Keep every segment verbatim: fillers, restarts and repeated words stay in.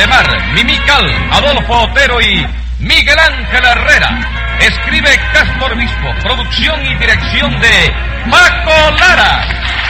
Valdemar, Mimical, Adolfo Otero y Miguel Ángel Herrera. Escribe Castro Obispo, producción y dirección de Paco Lara.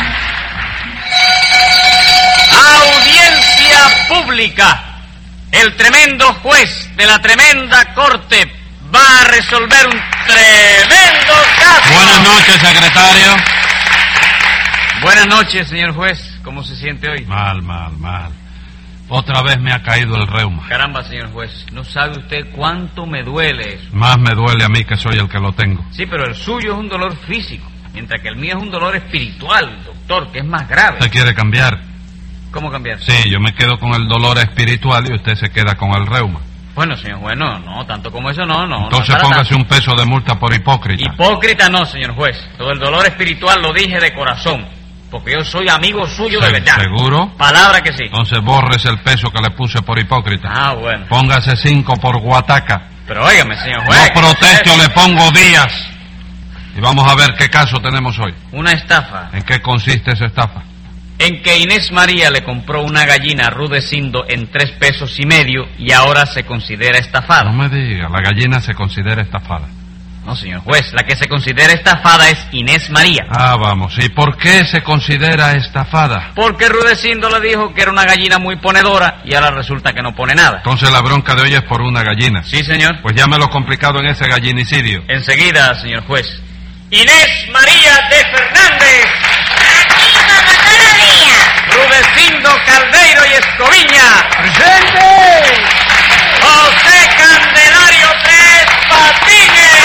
Audiencia pública. El tremendo juez de la tremenda corte va a resolver un tremendo caso. Buenas noches, secretario. Buenas noches, señor juez. ¿Cómo se siente hoy? Mal, mal, mal. Otra vez me ha caído el reuma. Caramba, señor juez, no sabe usted cuánto me duele eso. Más me duele a mí que soy el que lo tengo. Sí, pero el suyo es un dolor físico, mientras que el mío es un dolor espiritual, doctor, que es más grave. ¿Usted quiere cambiar? ¿Cómo cambiar? Sí, yo me quedo con el dolor espiritual y usted se queda con el reuma. Bueno, señor juez, no, no, tanto como eso no, no. Entonces no póngase tanto. un peso de multa por hipócrita. Hipócrita no, señor juez. Todo el dolor espiritual lo dije de corazón, porque yo soy amigo suyo de verdad. ¿Seguro? Palabra que sí. Entonces borres el peso que le puse por hipócrita. Ah, bueno. Póngase cinco por guataca. Pero óigame, señor juez. No protesto, le pongo días. Y vamos a ver qué caso tenemos hoy. Una estafa. ¿En qué consiste esa estafa? En que Inés María le compró una gallina a Rudecindo en tres pesos y medio y ahora se considera estafada. No me diga, la gallina se considera estafada. No, señor juez, la que se considera estafada es Inés María. Ah, vamos, ¿y por qué se considera estafada? Porque Rudecindo le dijo que era una gallina muy ponedora y ahora resulta que no pone nada. Entonces la bronca de hoy es por una gallina. Sí, señor. Pues ya me lo complicado en ese gallinicidio. Enseguida, señor juez. Inés María de Fernández. Aquí como todos los días. Rudecindo Caldeiro y Escoviña. ¡Presente! José Candelario Tres Patines.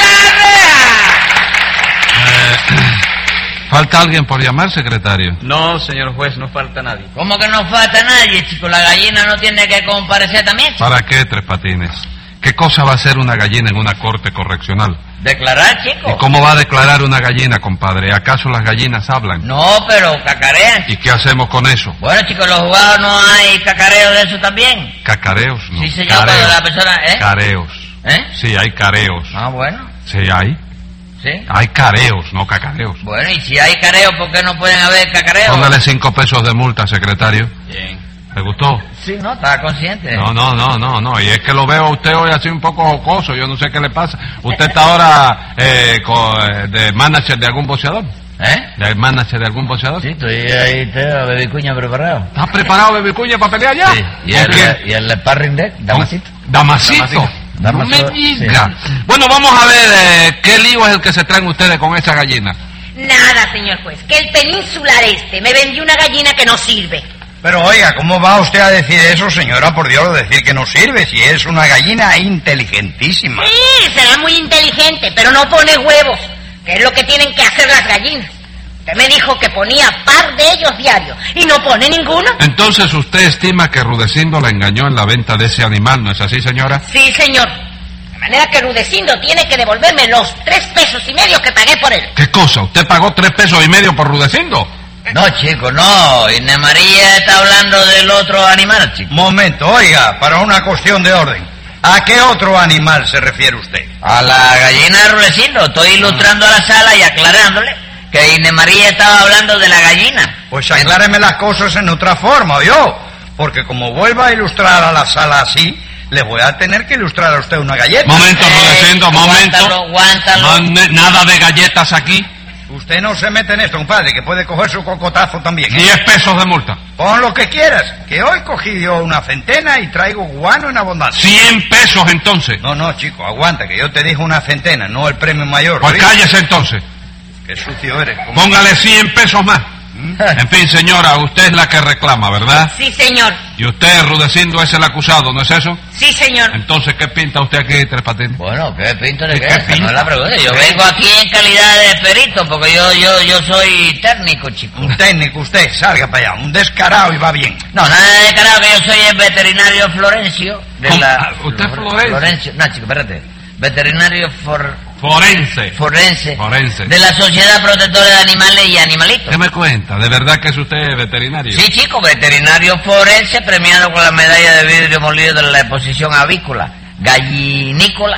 Eh, ¿Falta alguien por llamar, secretario? No, señor juez, no falta nadie. ¿Cómo que no falta nadie, chico? ¿La gallina no tiene que comparecer también, chico? ¿Para qué, Tres Patines? ¿Qué cosa va a hacer una gallina en una corte correccional? ¿Declarar, chico? ¿Y cómo va a declarar una gallina, compadre? ¿Acaso las gallinas hablan? No, pero cacarean. ¿Y qué hacemos con eso? Bueno, chicos, los jugados no hay cacareo de eso también. ¿Cacareos? No. Sí, señor, Careos. cuando la persona... ¿Eh? Careos. ¿Eh? Sí, hay careos. Ah, bueno. Sí, hay. Sí. Hay careos, no cacareos. Bueno, y si hay careo, ¿por qué no pueden haber cacareos? Póngale cinco pesos de multa, secretario. Bien. ¿Le gustó? Sí, no, estaba consciente. No, no, no, no, no. Y es que lo veo a usted hoy así un poco jocoso. Yo no sé qué le pasa. ¿Usted está ahora eh, co- eh, de manager de algún boxeador? ¿Eh? ¿De manager de algún boxeador? Sí, estoy ahí, te Baby Cuña preparado. ¿Estás preparado, Baby Cuña, para pelear ya? Sí, y ¿Con el, quién? y el sparring deck, Damasito. Damasito. Damasito. No me diga. Sí. Bueno, vamos a ver eh, qué lío es el que se traen ustedes con esa gallina. Nada, señor juez, que el peninsular este me vendió una gallina que no sirve. Pero oiga, ¿cómo va usted a decir eso, señora? Por Dios, decir que no sirve, si es una gallina inteligentísima. Sí, será muy inteligente, pero no pone huevos, que es lo que tienen que hacer las gallinas. Usted me dijo que ponía par de ellos diarios y no pone ninguno. Entonces usted estima que Rudecindo la engañó en la venta de ese animal, ¿no es así, señora? Sí, señor. De manera que Rudecindo tiene que devolverme los tres pesos y medio que pagué por él. ¿Qué cosa? ¿Usted pagó tres pesos y medio por Rudecindo? No, chico, no. Inés María está hablando del otro animal, chico. Momento, oiga, para una cuestión de orden. ¿A qué otro animal se refiere usted? A la gallina de Rudecindo. Estoy ilustrando a la sala y aclarándole que Inés María estaba hablando de la gallina. Pues acláreme las cosas en otra forma, ¿o yo? Porque como vuelva a ilustrar a la sala así, le voy a tener que ilustrar a usted una galleta. Momento, Eh, Rudecindo, momento. aguántalo, aguántalo. Mande- nada de galletas aquí. Usted no se mete en esto, compadre, que puede coger su cocotazo también, ¿eh? Diez pesos de multa. Pon lo que quieras, que hoy cogí yo una centena y traigo guano en abundancia. Cien pesos entonces. No, no, chico, aguanta, que yo te dije una centena, no el premio mayor. Pues ¿oíste? cállese entonces. Qué sucio eres. ¿cómo? Póngale cien pesos más. En fin, señora, usted es la que reclama, ¿verdad? Sí, señor. Y usted, Rudecindo, es el acusado, ¿no es eso? Sí, señor. Entonces, ¿qué pinta usted aquí, Tres Patines? Bueno, ¿qué pinto de ¿Qué qué? Esa pinta? no es la pregunta. Yo vengo aquí en calidad de perito, porque yo yo yo soy técnico, chico. Un técnico, usted, salga para allá, un descarado y va bien. No, nada de carajo, que yo soy el veterinario Florencio de ¿Cómo? la... Ah, ¿usted es Florencio? Florencio. No, chico, espérate. Veterinario for... Forense. forense. Forense. De la Sociedad Protectora de Animales y Animalitos. ¿Qué me cuenta? ¿De verdad que es usted veterinario? Sí, chico, veterinario forense premiado con la medalla de vidrio molido de la exposición avícola, gallinícola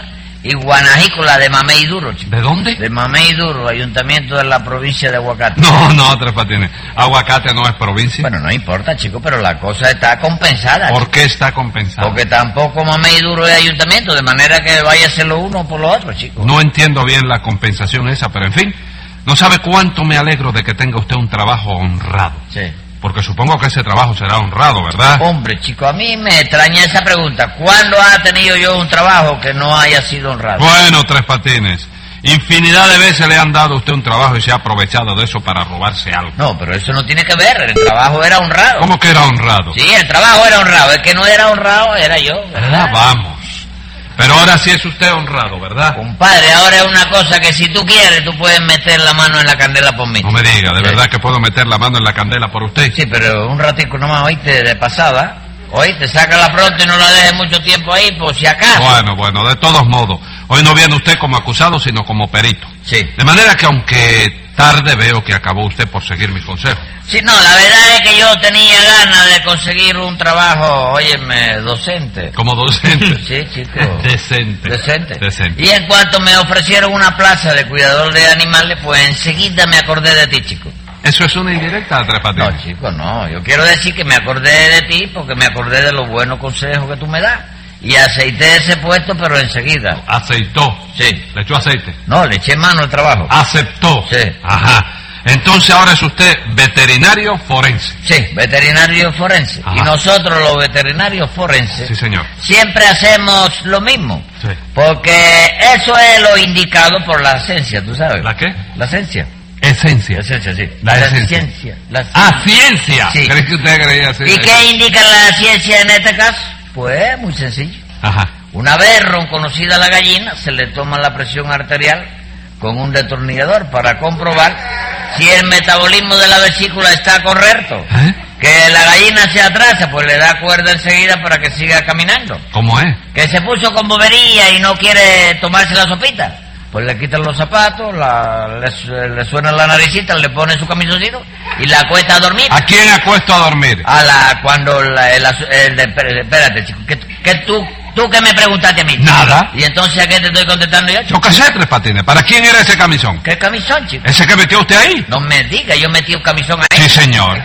y Guanajícola de Mamey Duro, chico. ¿De dónde? De Mamey Duro, ayuntamiento de la provincia de Aguacate. No, no, Tres Patines. Aguacate no es provincia. Bueno, no importa, chico, pero la cosa está compensada. ¿Por chico. qué está compensado? Porque tampoco Mamey Duro es ayuntamiento, de manera que vaya a ser lo uno por lo otro, chico. No entiendo bien la compensación esa, pero en fin, no sabe cuánto me alegro de que tenga usted un trabajo honrado. Sí. Porque supongo que ese trabajo será honrado, ¿verdad? Hombre, chico, a mí me extraña esa pregunta. ¿Cuándo ha tenido yo un trabajo que no haya sido honrado? Bueno, Tres Patines, infinidad de veces le han dado a usted un trabajo y se ha aprovechado de eso para robarse algo. No, pero eso no tiene que ver, el trabajo era honrado. ¿Cómo que era honrado? Sí, el trabajo era honrado, el que no era honrado era yo, ¿verdad? Ah, vamos. Pero ahora sí es usted honrado, ¿verdad? Compadre, ahora es una cosa que si tú quieres, tú puedes meter la mano en la candela por mí. No me diga, ¿de Sí. verdad que puedo meter la mano en la candela por usted? Sí, pero un ratico nomás, oíste, de pasada. Oíste, sácala pronto y no la dejes mucho tiempo ahí, por si acaso. Bueno, bueno, de todos modos, hoy no viene usted como acusado, sino como perito. Sí. De manera que aunque tarde veo que acabó usted por seguir mis consejos. Sí, no, la verdad es que yo tenía ganas de conseguir un trabajo, óyeme, docente. Como docente. Sí, chico. Decente. Decente. Decente. Y en cuanto me ofrecieron una plaza de cuidador de animales, pues enseguida me acordé de ti, chico. ¿Eso es una indirecta, Tres Patines? No, chico, no. Yo quiero decir que me acordé de ti porque me acordé de los buenos consejos que tú me das. Y aceité ese puesto, pero enseguida. Aceitó. Sí. Le echó aceite. No, le eché mano al trabajo. Aceptó. Sí. Ajá. Entonces ahora es usted veterinario forense. Sí, veterinario forense. Ajá. Y nosotros los veterinarios forenses Sí, señor. siempre hacemos lo mismo. Sí. Porque eso es lo indicado por la ciencia, ¿tú sabes? ¿La qué? La ciencia. Esencia. La ciencia, sí. La esencia. ciencia. La Ah, ciencia. Sí. ¿Crees que usted creía así? ¿Y qué indica la ciencia en este caso? Pues muy sencillo. Ajá. Una vez ronconocida la gallina, se le toma la presión arterial con un destornillador para comprobar si el metabolismo de la vesícula está correcto. ¿Eh? Que la gallina se atrasa, pues le da cuerda enseguida para que siga caminando. ¿Cómo es? Que se puso con bobería y no quiere tomarse la sopita, pues le quitan los zapatos, la, le, su- le suena la naricita, le pone su camisoncito y la acuesta a dormir. ¿A quién acuesto a dormir? A la, cuando la, el, asu- el, el- espérate, chico, que, que tú, tú que me preguntaste a mí. Nada. ¿Y entonces a qué te estoy contestando yo, chico? Yo qué sé, Tres Patines. ¿Para quién era ese camisón? ¿Qué camisón, chico? ¿Ese que metió usted ahí? No me diga, yo metí un camisón ahí. Sí, señor.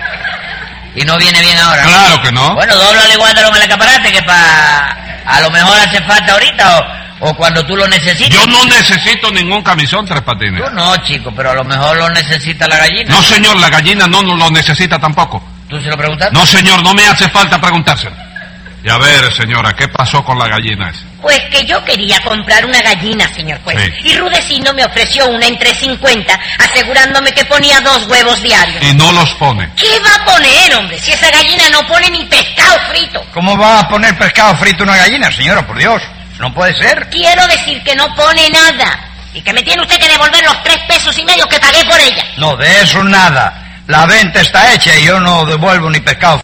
Y no viene bien ahora. ¿no? Claro que no. Bueno, dóblale guárdalo en el escaparate que para a lo mejor hace falta ahorita o, o cuando tú lo necesites. Yo no necesito ningún camisón, Tres Patines. Tú no, chico, pero a lo mejor lo necesita la gallina. No, señor, la gallina no, no lo necesita tampoco. ¿Tú se lo preguntaste? No, señor, no me hace falta preguntárselo. Y a ver, señora, ¿qué pasó con la gallina esa? Pues que yo quería comprar una gallina, señor juez. Sí. Y Rudecindo me ofreció una en tres cincuenta, asegurándome que ponía dos huevos diarios. Y no los pone. ¿Qué va a poner, hombre? Si esa gallina no pone ni pescado frito. ¿Cómo va a poner pescado frito una gallina, señora? Por Dios. No puede ser. Quiero decir que no pone nada. Y que me tiene usted que devolver los tres pesos y medio que pagué por ella. No, de eso nada. La venta está hecha y yo no devuelvo ni pescado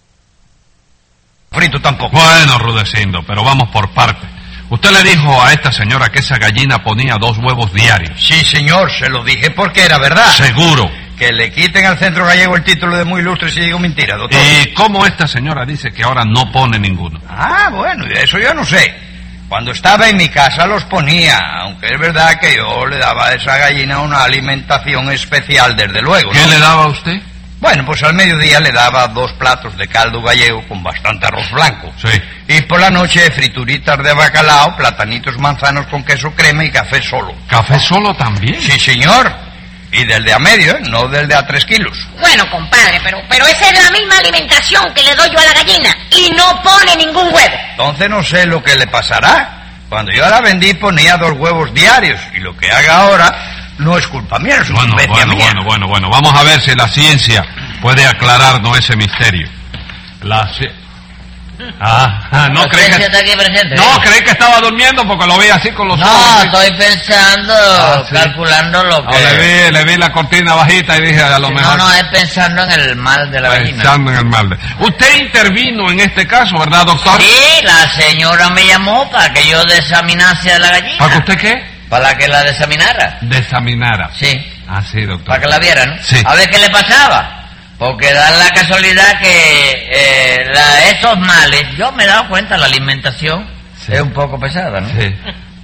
frito tampoco. Bueno, Rudecindo, pero vamos por parte. Usted le dijo a esta señora que esa gallina ponía dos huevos diarios. Sí, señor, se lo dije porque era verdad. Seguro. Que le quiten al centro gallego el título de muy ilustre si digo mentira, doctor. ¿Y cómo esta señora dice que ahora no pone ninguno? Ah, bueno, y eso yo no sé. Cuando estaba en mi casa los ponía, aunque es verdad que yo le daba a esa gallina una alimentación especial, desde luego, ¿no? ¿Qué le daba a usted? Bueno, pues al mediodía le daba dos platos de caldo gallego con bastante arroz blanco. Sí. Y por la noche frituritas de bacalao, platanitos manzanos con queso crema y café solo. ¿Café solo también? Sí, señor. Y del de a medio, ¿eh? No del de a tres kilos. Bueno, compadre, pero, pero esa es la misma alimentación que le doy yo a la gallina. Y no pone ningún huevo. Entonces no sé lo que le pasará. Cuando yo la vendí ponía dos huevos diarios. Y lo que haga ahora no es culpa mía, es Bueno, inventia bueno, mía. bueno, bueno, bueno. Vamos a ver si la ciencia puede aclararnos ese misterio. La ci- Ah, ah, no La creí ciencia que... está aquí presente. No, ¿eh? creí que estaba durmiendo porque lo vi así con los No, ojos. estoy pensando, Ah, sí. calculando lo No, que... le vi, le vi la cortina bajita y dije a lo no, mejor... no, es pensando en el mal de la gallina. Pensando en el mal de... Usted intervino en este caso, ¿verdad, doctor? Sí, la señora me llamó para que yo desaminase a la gallina. ¿Para que usted qué? Para que la desaminara. Desaminara. Sí, Ah, sí, doctor. para que la viera, ¿no? Sí. A ver qué le pasaba. Porque da la casualidad que eh, la- esos males, yo me he dado cuenta, la alimentación Sí. es un poco pesada, ¿no? Sí.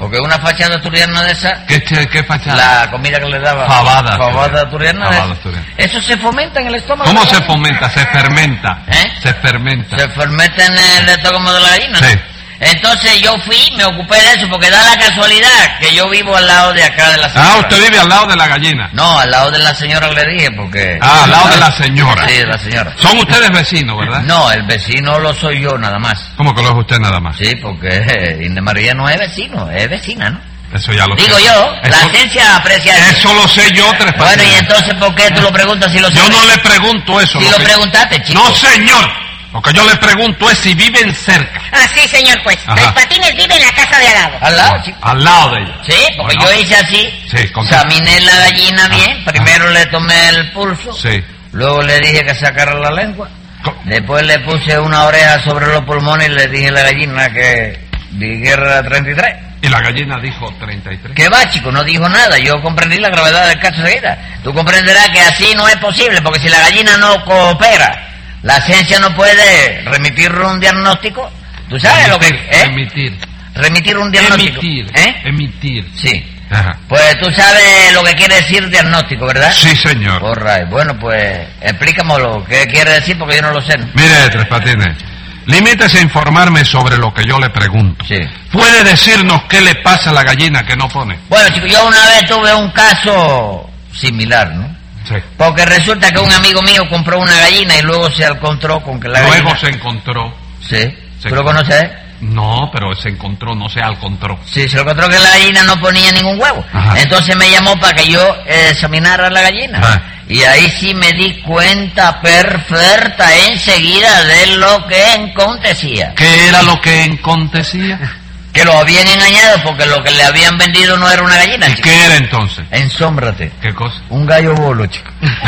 Porque una fachada asturiana de esa, ¿Qué, che- qué fachada? la comida que le daba... Fabada. Fabada asturiana de Fabada esa. asturiana. Eso se fomenta en el estómago. ¿Cómo de la se gallina. fomenta? Se fermenta. ¿Eh? Se fermenta. Se fermenta en el estómago de la gallina. ¿no? Sí. Entonces yo fui, me ocupé de eso, porque da la casualidad que yo vivo al lado de acá de la señora. Ah, usted vive al lado de la gallina. No, al lado de la señora le dije, porque... Ah, al lado de la señora. Sí, de la señora. Son ustedes vecinos, ¿verdad? No, el vecino lo soy yo nada más. ¿Cómo que lo es usted nada más? Sí, porque eh, Inés María no es vecino, es vecina, ¿no? Eso ya lo Digo sé. yo, la Eso- ciencia aprecia eso. Eso lo sé yo, Tres Bueno, Patines. y entonces, ¿por qué tú lo preguntas si lo Yo sabes? no le pregunto eso. Si lo lo que- preguntaste, chico. No, señor. Lo que yo le pregunto es si viven cerca. Ah, sí, señor, pues. Ajá. Tres Patines vive en la casa de al lado. Al lado, chico. Al lado de ella. Sí, porque Bueno. yo hice así. Sí, contesta. Examiné la gallina bien. Ah, Primero le tomé el pulso. Sí. Luego le dije que sacara la lengua. Co- Después le puse una oreja sobre los pulmones y le dije a la gallina que dijera treinta y tres. Y la gallina dijo treinta y tres. ¿Qué va, chico? No dijo nada. Yo comprendí la gravedad del caso enseguida. Tú comprenderás que así no es posible, porque si la gallina no coopera, la ciencia no puede remitir un diagnóstico. ¿Tú sabes lo que es? Emitir. Remitir un diagnóstico. Emitir. ¿Eh? Emitir. Sí. Ajá. Pues tú sabes lo que quiere decir diagnóstico, ¿verdad? Sí, señor. All right. Bueno, pues explícame lo que quiere decir, porque yo no lo sé, ¿no? Mire, Tres Patines, limítese a informarme sobre lo que yo le pregunto. Sí. ¿Puede decirnos qué le pasa a la gallina que no pone? Bueno, chicos, yo una vez tuve un caso similar, ¿no? Sí. Porque resulta que un amigo mío compró una gallina y luego se encontró con que la Luego gallina... se encontró. Sí. Se ¿Tú lo encontró. conoces? No, pero se encontró, no se encontró. Sí, se encontró que la gallina no ponía ningún huevo. Ajá. Entonces me llamó para que yo eh, examinara la gallina. Ah. Y ahí sí me di cuenta perfecta enseguida de lo que acontecía. ¿Qué era lo que acontecía? Que lo habían engañado porque lo que le habían vendido no era una gallina, ¿Y chico. qué era entonces? Ensómbrate. ¿Qué cosa? Un gallo bolo, chico.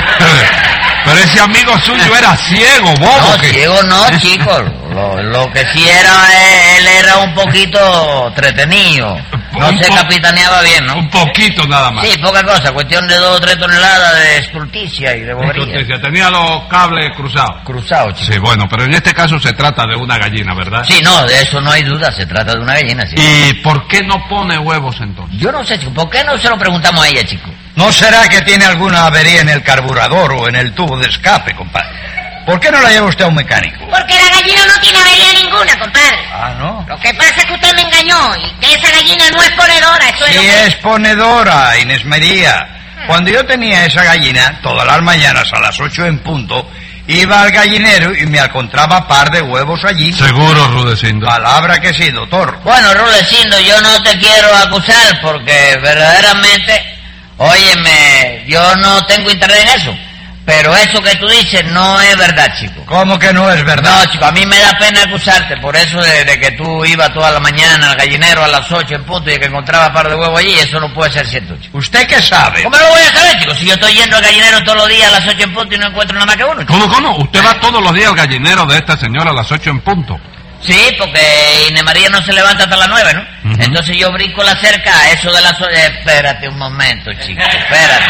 Pero ese amigo suyo era ciego, bobo. No, que- ciego no, chico. Lo, lo que sí era, eh, él era un poquito entretenido. No Un se po- capitaneaba bien, ¿no? Un poquito nada más. Sí, poca cosa. Cuestión de dos o tres toneladas de estulticia y de bobería. Entonces, tenía los cables cruzados. Cruzado, chico. Sí, bueno, pero en este caso se trata de una gallina, ¿verdad? Sí, no, de eso no hay duda. Se trata de una gallina, sí. ¿Y por qué no pone huevos entonces? Yo no sé, chico. ¿Por qué no se lo preguntamos a ella, chico? ¿No será que tiene alguna avería en el carburador o en el tubo de escape, compadre? ¿Por qué no la lleva usted a un mecánico? Porque la gallina no tiene avería ninguna, compadre. Ah, ¿no? Lo que pasa es que usted me engañó y que esa gallina no es ponedora, eso es Sí lo que... es ponedora, Inés María. Cuando yo tenía esa gallina, todas las mañanas a las ocho en punto, iba al gallinero y me encontraba par de huevos allí. Seguro, Rudecindo. Palabra que sí, doctor. Bueno, Rulecindo, yo no te quiero acusar porque verdaderamente, óyeme, yo no tengo interés en eso. Pero eso que tú dices no es verdad, chico. ¿Cómo que no es verdad? No, chico, a mí me da pena acusarte por eso de, de que tú ibas toda la mañana al gallinero a las ocho en punto y que encontraba par de huevos allí. Eso no puede ser cierto, chico. ¿Usted qué sabe? ¿Cómo lo voy a saber, chico? Si yo estoy yendo al gallinero todos los días a las ocho en punto y no encuentro nada más que uno, chico. ¿Cómo, cómo? Usted va todos los días al gallinero de esta señora a las ocho en punto. Sí, porque Inés María no se levanta hasta las nueve, ¿no? Ujú. Entonces yo brinco la cerca a eso de las ocho. Espérate un momento, chico, espérate.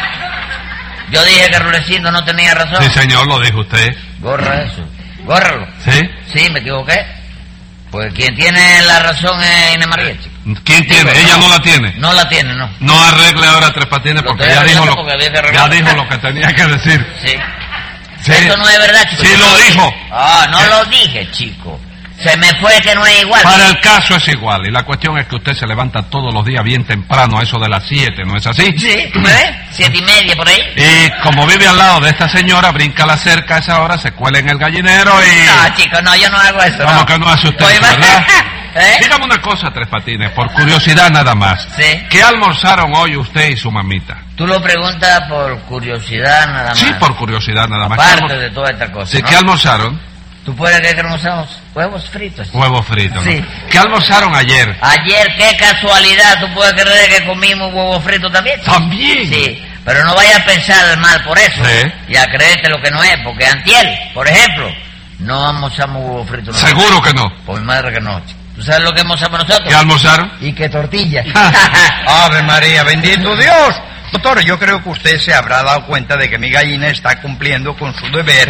Yo dije que Rulecindo no tenía razón. Sí, señor, lo dijo usted. Gorra eso. Górralo. ¿Sí? Sí, me equivoqué. Pues quien tiene la razón es Inés María, chico. ¿Quién tiene? Digo, Ella no la tiene. No la tiene, no. No arregle ahora Tres Patines Lo porque estoy ya dijo, arreglando lo, porque había que ya arreglar. dijo lo que tenía que decir. Sí. Sí. Eso no es verdad, chico. Sí Yo lo no dijo. Ah, no lo dije, chico. Se me fue que no es igual. Para el caso es igual. Y la cuestión es que usted se levanta todos los días bien temprano, a eso de las siete, ¿no es así? Sí, ¿tú me ves? Siete y media por ahí. Y como vive al lado de esta señora, brinca la cerca a esa hora, se cuela en el gallinero y... No, chico, no, yo no hago eso. ¿Cómo no. que no hace usted Oye, eso, verdad? ¿Eh? Dígame una cosa, Tres Patines, por curiosidad nada más. Sí. ¿Qué almorzaron hoy usted y su mamita? Tú lo preguntas por curiosidad nada más. Sí, por curiosidad nada más. ¿Qué Aparte almor- de toda esta cosa, Sí, ¿no? ¿qué almorzaron? ¿Tú puedes creer que almorzamos huevos fritos? Huevos fritos, ¿no? Sí. ¿Qué almorzaron ayer? Ayer, qué casualidad, ¿tú puedes creer que comimos huevos fritos también? También. Sí, pero no vayas a pensar mal por eso. Sí. Y a creerte lo que no es, porque antier, por ejemplo, no almorzamos huevos fritos. nosotros. Seguro que no. Por mi madre que no, chico. ¿Tú sabes lo que almorzamos nosotros? ¿Qué almorzaron? Y que tortilla. Ave María, bendito Dios. Doctor, yo creo que usted se habrá dado cuenta de que mi gallina está cumpliendo con su deber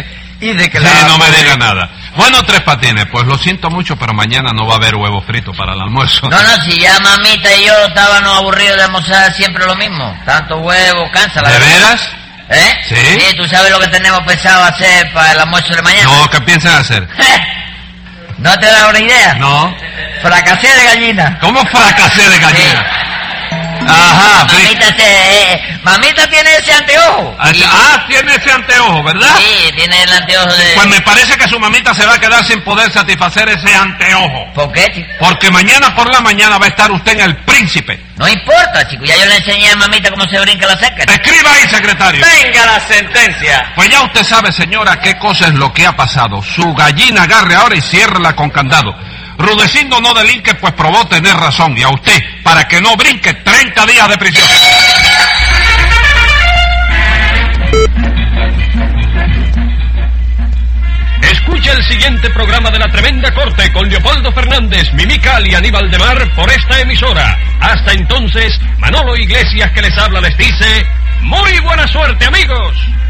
y de que Sí, la... no me diga nada. Bueno, Tres Patines, pues lo siento mucho, pero mañana no va a haber huevo frito para el almuerzo. No, no, si ya mamita y yo estábamos aburridos de almorzar siempre lo mismo. Tanto huevo, cansa la ¿De verdad. veras? ¿Eh? Sí. Sí, ¿tú sabes lo que tenemos pensado hacer para el almuerzo de mañana? No, ¿qué piensan hacer? ¿No te da una idea? No. Fracasé de gallina. ¿Cómo fracasé de gallina? Sí. Ajá. fri- Mamita, se, eh, mamita tiene ese anteojo. Ah, Y- Ah, tiene ese anteojo, ¿verdad? Sí, tiene el anteojo de... Pues me parece que su mamita se va a quedar sin poder satisfacer ese anteojo. ¿Por qué, chico? Porque mañana por la mañana va a estar usted en El Príncipe. No importa, chico. Ya yo le enseñé a mamita cómo se brinca la cerca. Escriba ahí, secretario. Venga la sentencia. Pues ya usted sabe, señora, qué cosa es lo que ha pasado. Su gallina agarre ahora y ciérrela con candado. Rudecindo no delinque, pues probó tener razón. Y a usted, para que no brinque, treinta días de prisión. Escucha el siguiente programa de La Tremenda Corte con Leopoldo Fernández, Mimical y Aníbal de Mar por esta emisora. Hasta entonces, Manolo Iglesias que les habla les dice, ¡muy buena suerte, amigos!